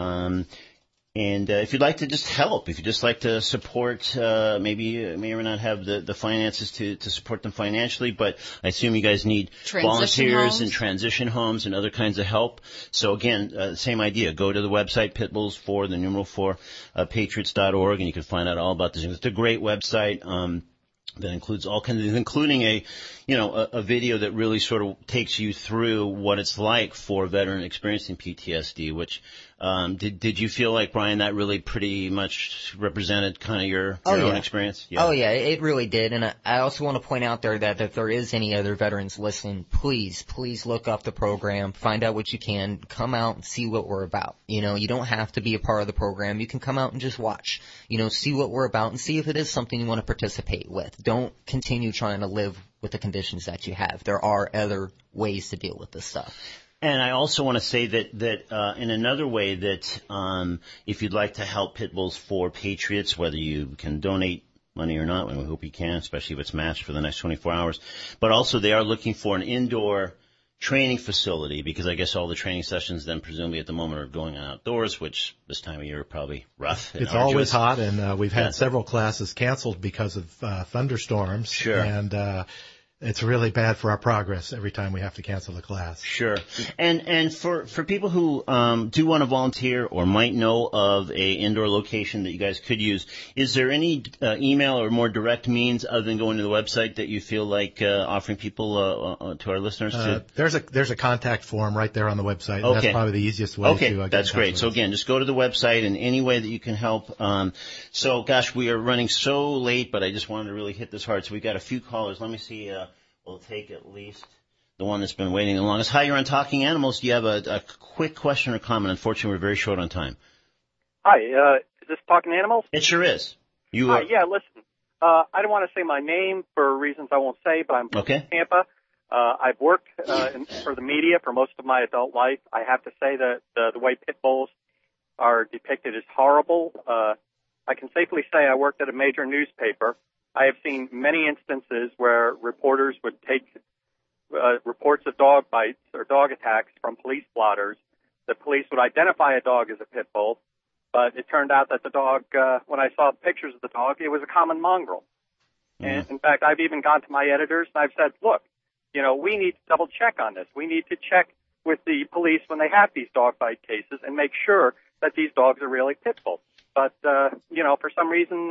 and if you'd like to just help, if you'd just like to support, maybe you may or may not have the finances to support them financially, but I assume you guys need volunteers and transition homes and other kinds of help. So again, same idea. Go to the website, Pitbulls for the numeral 4, patriots.org, and you can find out all about this. It's a great website. That includes all kinds of, including a video that really sort of takes you through what it's like for a veteran experiencing PTSD, which, did you feel like, Brian, that really pretty much represented kind of your own experience? Yeah. Oh yeah, it really did. And I also want to point out there that if there is any other veterans listening, please look up the program, find out what you can, come out and see what we're about. You don't have to be a part of the program. You can come out and just watch, see what we're about and see if it is something you want to participate with. Don't continue trying to live with the conditions that you have. There are other ways to deal with this stuff. And I also want to say that in another way that if you'd like to help Pit Bulls for Patriots, whether you can donate money or not, and we hope you can, especially if it's matched for the next 24 hours, but also they are looking for an indoor training facility, because I guess all the training sessions then presumably at the moment are going on outdoors, which this time of year are probably rough. It's always hot, and we've had several classes canceled because of thunderstorms. Sure. And it's really bad for our progress every time we have to cancel a class. Sure. And for people who do want to volunteer or might know of a indoor location that you guys could use, is there any email or more direct means other than going to the website that you feel like offering people to our listeners to? There's a contact form right there on the website. Okay. That's probably the easiest way to get that's great. So again, just go to the website in any way that you can help. So gosh, we are running so late, but I just wanted to really hit this hard. So we've got a few callers. Let me see. We'll take at least the one that's been waiting the longest. Hi, you're on Talking Animals. Do you have a quick question or comment? Unfortunately, we're very short on time. Hi, is this Talking Animals? It sure is. Hi, yeah, listen. I don't want to say my name for reasons I won't say, but I'm from Tampa. I've worked for the media for most of my adult life. I have to say that the way pit bulls are depicted is horrible. I can safely say I worked at a major newspaper. I have seen many instances where reporters would take reports of dog bites or dog attacks from police blotters. The police would identify a dog as a pit bull, but it turned out that the dog, when I saw pictures of the dog, it was a common mongrel. Mm-hmm. And in fact, I've even gone to my editors and I've said, look, we need to double check on this. We need to check with the police when they have these dog bite cases and make sure that these dogs are really pit bulls. But, for some reason,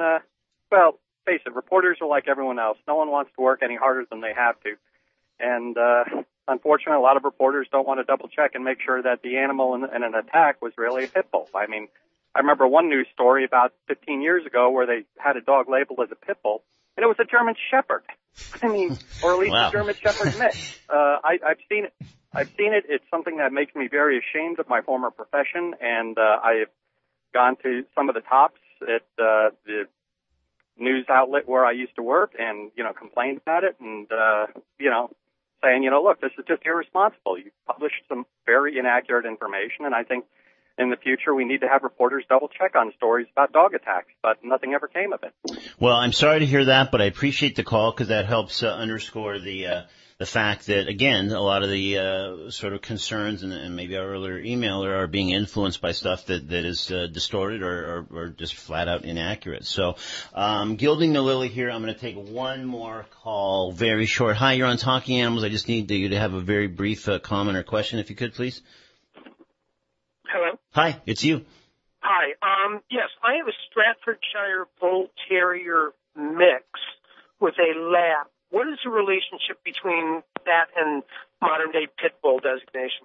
face it, reporters are like everyone else. No one wants to work any harder than they have to. And unfortunately, a lot of reporters don't want to double check and make sure that the animal in an attack was really a pit bull. I mean, I remember one news story about 15 years ago where they had a dog labeled as a pit bull, and it was a German Shepherd. I mean, or at least a German Shepherd mix. I've seen it. It's something that makes me very ashamed of my former profession, and I have gone to some of the tops at the news outlet where I used to work and, complained about it and, saying, look, this is just irresponsible. You published some very inaccurate information, and I think in the future we need to have reporters double check on stories about dog attacks, but nothing ever came of it. Well, I'm sorry to hear that, but I appreciate the call because that helps underscore the the fact that, again, a lot of the sort of concerns and maybe our earlier email are being influenced by stuff that is distorted or just flat out inaccurate. So, Gilding the Lily here. I'm going to take one more call, very short. Hi, you're on Talking Animals. I just need you to have a very brief comment or question, if you could, please. Hello? Hi, it's you. Hi. Yes, I have a Staffordshire Bull Terrier mix with a lab. What is the relationship between that and modern-day pit bull designation?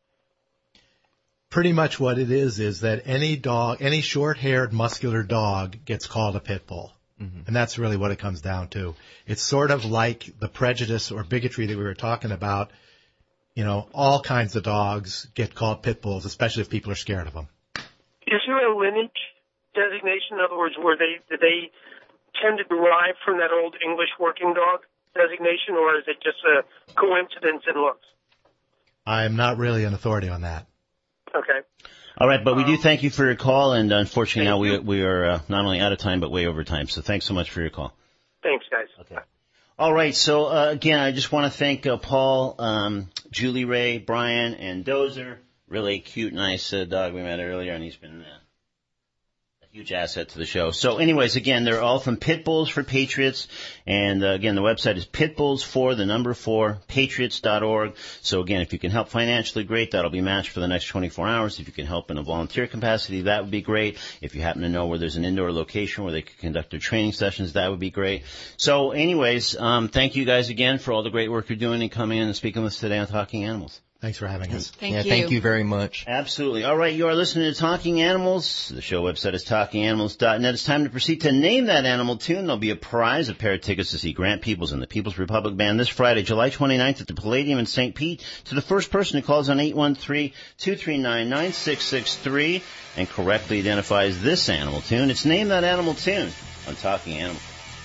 Pretty much what it is that any dog, any short-haired, muscular dog gets called a pit bull. Mm-hmm. And that's really what it comes down to. It's sort of like the prejudice or bigotry that we were talking about. You know, all kinds of dogs get called pit bulls, especially if people are scared of them. Is there a lineage designation? In other words, did they tend to derive from that old English working dog designation, or is it just a coincidence in looks? I'm not really an authority on that. Okay. All right, but we do thank you for your call, and unfortunately now we are not only out of time, but way over time. So thanks so much for your call. Thanks, guys. Okay. All right, so again, I just want to thank Paul, Julie Ray, Brian, and Dozer. Really cute, nice dog we met earlier, and he's been a huge asset to the show. So anyways, again, they're all from Pit Bulls for Patriots. And again, the website is pitbulls4patriots.org. So again, if you can help financially, great. That'll be matched for the next 24 hours. If you can help in a volunteer capacity, that would be great. If you happen to know where there's an indoor location where they can conduct their training sessions, that would be great. So anyways, thank you guys again for all the great work you're doing and coming in and speaking with us today on Talking Animals. Thanks for having us. Thank you. Thank you very much. Absolutely. All right, you are listening to Talking Animals. The show website is talkinganimals.net. It's time to proceed to name that animal tune. There'll be a prize, a pair of tickets to see Grant Peoples and the People's Republic Band this Friday, July 29th at the Palladium in St. Pete. To the first person who calls on 813-239-9663 and correctly identifies this animal tune, it's Name That Animal Tune on Talking Animals.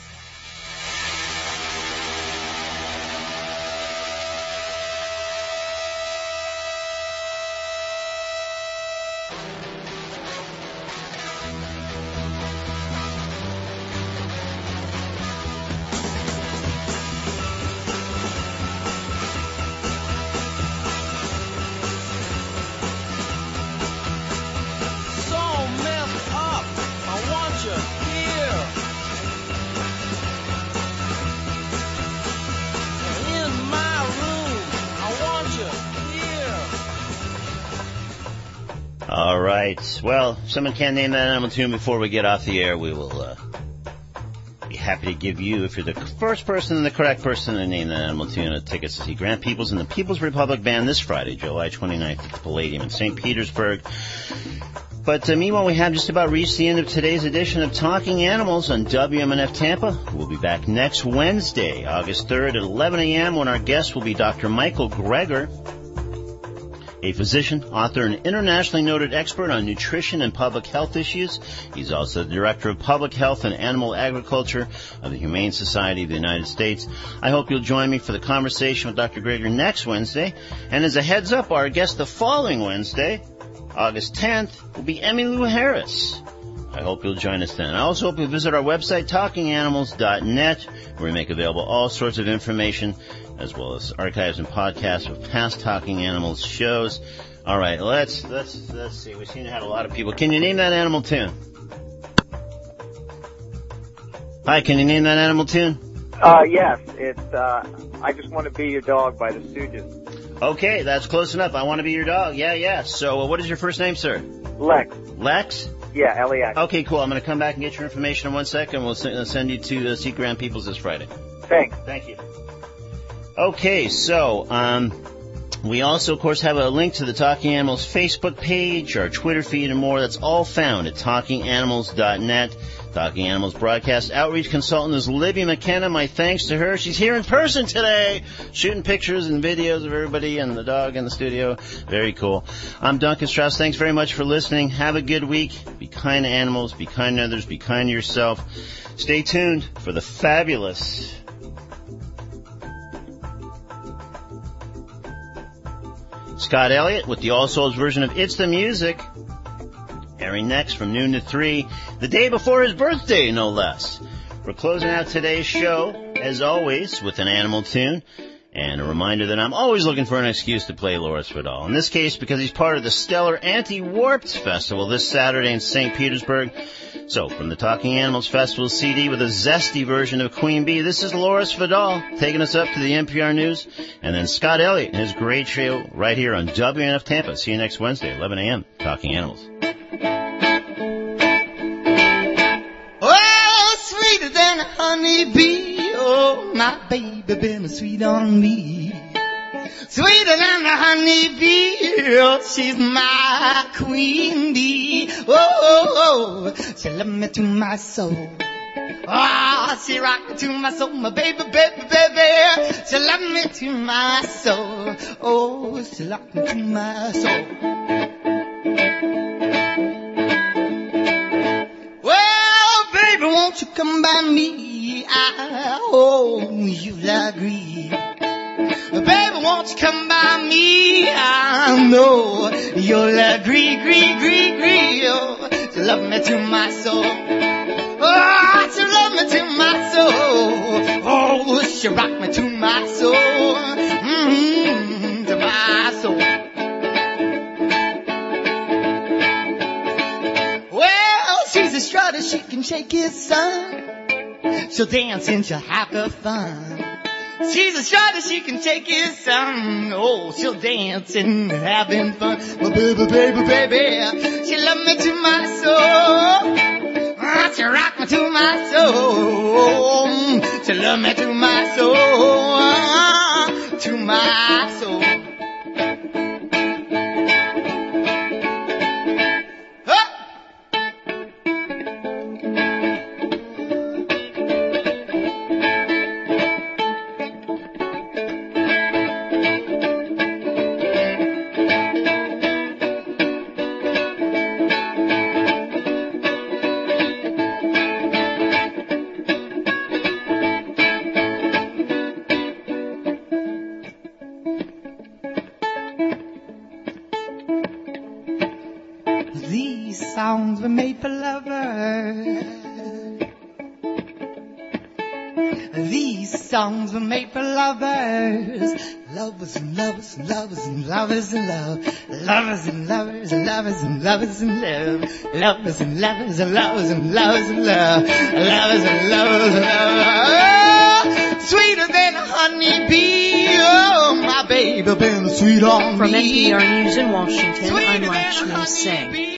All right. Well, if someone can't name that animal tune before we get off the air, we will be happy to give you, if you're the first person and the correct person to name that animal tune, tickets to see Grant Peoples and the People's Republic Band this Friday, July 29th at the Palladium in St. Petersburg. But meanwhile, we have just about reached the end of today's edition of Talking Animals on WMNF Tampa. We'll be back next Wednesday, August 3rd at 11 a.m. when our guest will be Dr. Michael Greger, a physician, author, and internationally noted expert on nutrition and public health issues. He's also the Director of Public Health and Animal Agriculture of the Humane Society of the United States. I hope you'll join me for the conversation with Dr. Greger next Wednesday. And as a heads up, our guest the following Wednesday, August 10th, will be Emmylou Harris. I hope you'll join us then. I also hope you'll visit our website, talkinganimals.net, where we make available all sorts of information, as well as archives and podcasts of past Talking Animals shows. All right, let's see. We seem to have a lot of people. Can you name that animal tune? Hi, can you name that animal tune? Yes, it's I Just Want to Be Your Dog by the Stooges. Okay, that's close enough. I Want to Be Your Dog. Yeah. So what is your first name, sir? Lex. Lex? Yeah, L-E-X. Okay, cool. I'm going to come back and get your information in 1 second. We'll send you to see Grant Peoples this Friday. Thanks. Thank you. Okay, so we also, of course, have a link to the Talking Animals Facebook page, our Twitter feed, and more. That's all found at talkinganimals.net. Talking Animals broadcast outreach consultant is Libby McKenna. My thanks to her. She's here in person today, shooting pictures and videos of everybody and the dog in the studio. Very cool. I'm Duncan Strauss. Thanks very much for listening. Have a good week. Be kind to animals. Be kind to others. Be kind to yourself. Stay tuned for the fabulous Scott Elliott with the All Souls version of It's the Music, airing next from noon to 3, the day before his birthday, no less. We're closing out today's show, as always, with an animal tune. And a reminder that I'm always looking for an excuse to play Loris Vidal. In this case, because he's part of the stellar Anti-Warped Festival this Saturday in St. Petersburg. So, from the Talking Animals Festival CD with a zesty version of Queen Bee, this is Loris Vidal taking us up to the NPR News. And then Scott Elliott and his great show right here on WNF Tampa. See you next Wednesday, 11 a.m., Talking Animals. Oh, sweeter than a honeybee. Oh, my baby been sweet on me. Sweeter than a honeybee. Oh, she's my queen bee. Oh, she love me to my soul. Oh, she rock me to my soul, my baby, baby, baby. She love me to my soul. Oh, she rock me to my soul. Well, baby, won't you come by me? Oh, you'll agree. Baby, won't you come by me? I know you'll agree, agree. Oh, you love me to my soul. Oh, you love me to my soul. Oh, you rock me to my soul. To my soul. Well, she's a strutter, she can shake his son. She'll dance and she'll have the fun. She's a strutter, she can take his son. Oh, she'll dance and having fun. My baby, baby, baby, she love me to my soul. Oh, she rock me to my soul. She love me to my soul. To my soul. Songs were made for lovers. These songs were made for lovers. Lovers and lovers and lovers and lovers and love. Lovers and lovers and lovers and lovers and love. Lovers and lovers and lovers and lovers and love. Lovers and lovers and lovers. Oh, sweeter than a honeybee. Oh, my baby been sweet on me. From NPR News in Washington, I'm Lakshmi Singh.